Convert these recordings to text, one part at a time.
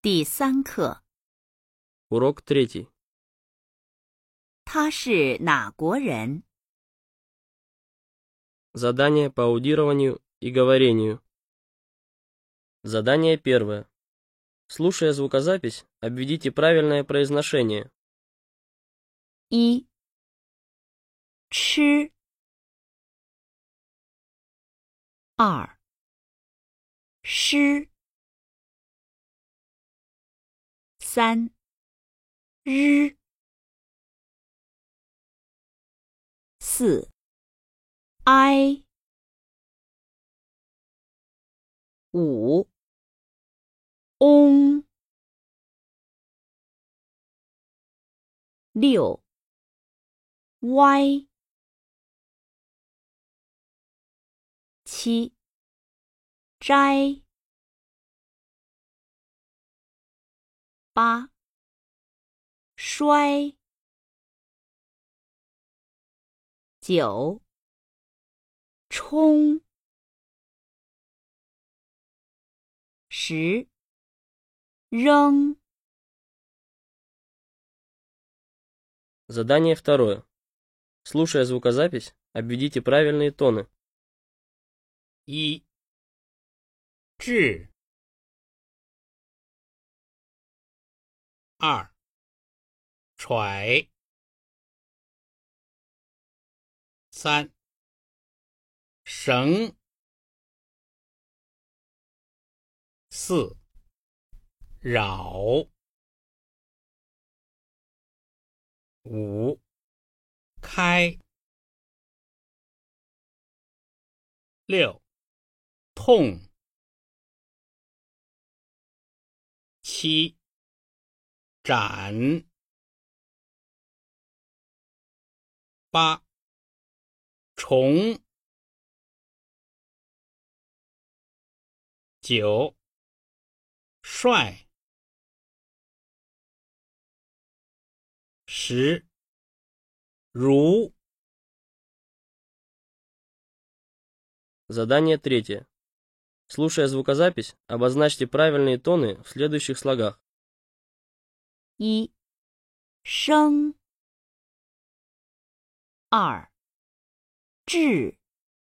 第3课。 Урок 3. 他是哪国人？ Задание по аудированию и говорению. Задание 1. Слушая звукозапись, обведите правильное произношение. 1. 吃。 2. 诗。 3. 日。 4. 哀。 5. 嗡。 6. 歪。 7. 摘。 8. 摔。 9. 冲。 10. 扔。 Задание 2. Слушая звукозапись, обведите правильные тоны. 1. 治 2. 揣 3. 绳 4. 扰 5. 开 6. 痛 7. 斩 8. 虫 9. 帅 10. 如 Задание 3. Слушая звукозапись, обозначьте правильные тоны в следующих слогах. 1. 生。 2. 治。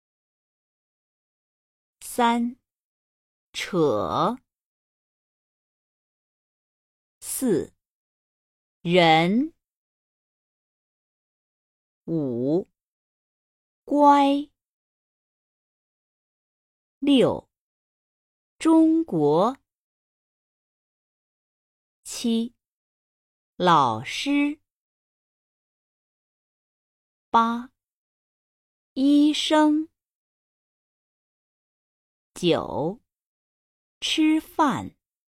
3. 扯。 4. 人。 5. 乖。 6. 中国。 7. 老师。 8. 医生。 9. 吃饭。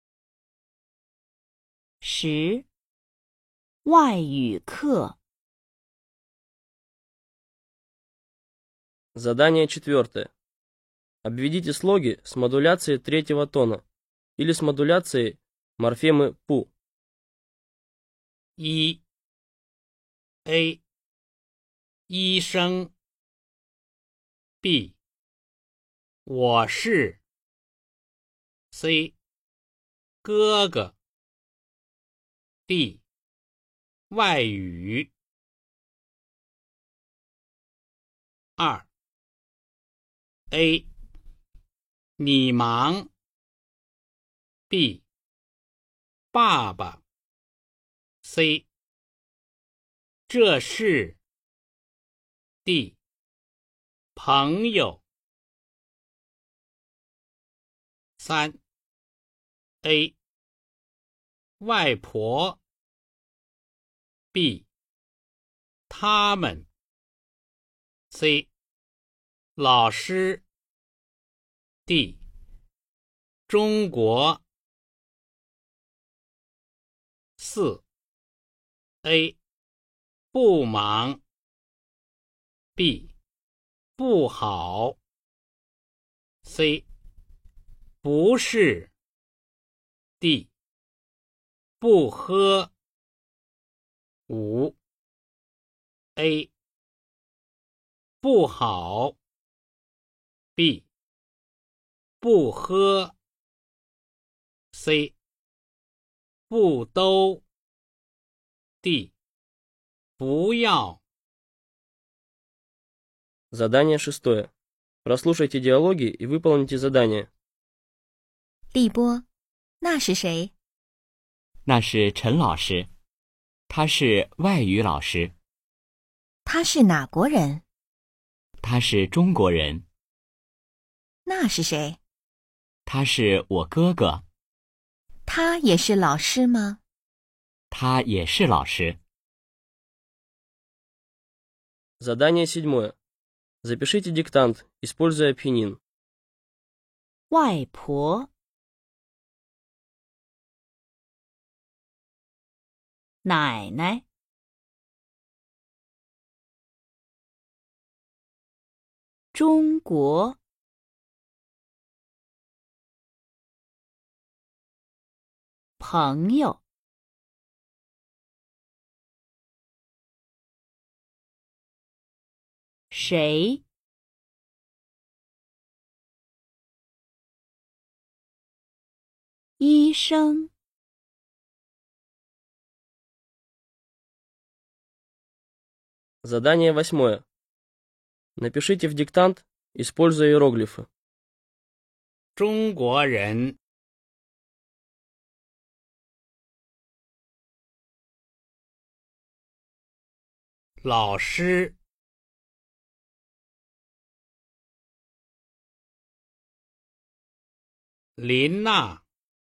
10. 外语课。 Задание 4. Обведите слоги с модуляцией третьего тона или с модуляцией морфемы «пу». 1. A. 医生 B. 我是 C. 哥哥 D. 外语 2. A. 你忙 B. 爸爸 C. 这是 D. 朋友 3. A. 外婆 B. 他们 C. 老师 D. 中国 4. A. 不忙 B. 不好 C. 不是 D. 不喝 5. A. 不好 B. 不喝 C. 不都。D. 不要。 Задание 6. Прослушайте диалоги и выполните задание. 立波，那是谁？ 那是陈老师，他是外语老师， 他是哪国人？ 他是中国人， 那是谁？ 他是我哥哥， 他也是老师吗？ 他也是老师。 Задание 7. Запишите диктант, используя пинyin. 外婆，奶奶，中国，朋友，谁？医生， Задание 8. Напишите в диктант, используя иероглифы. 中国人。老师。林娜。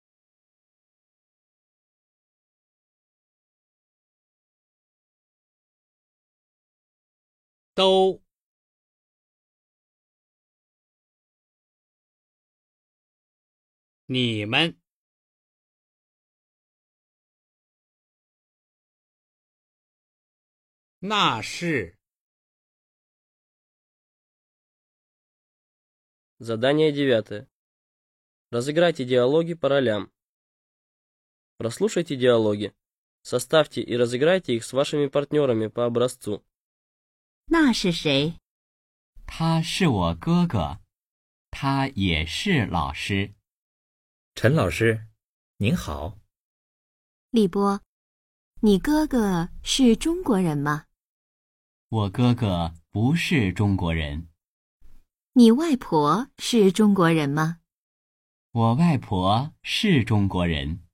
都。你们。那是。 Задание 9. Разыграйте диалоги по ролям. Прослушайте диалоги. Составьте и разыграйте их с вашими партнерами по образцу. 那是谁？ 他是我哥哥，他也是老师。 陈老师，您好。 立波，你哥哥是中国人吗？ 我哥哥不是中国人， 你外婆是中国人吗？ 我外婆是中国人。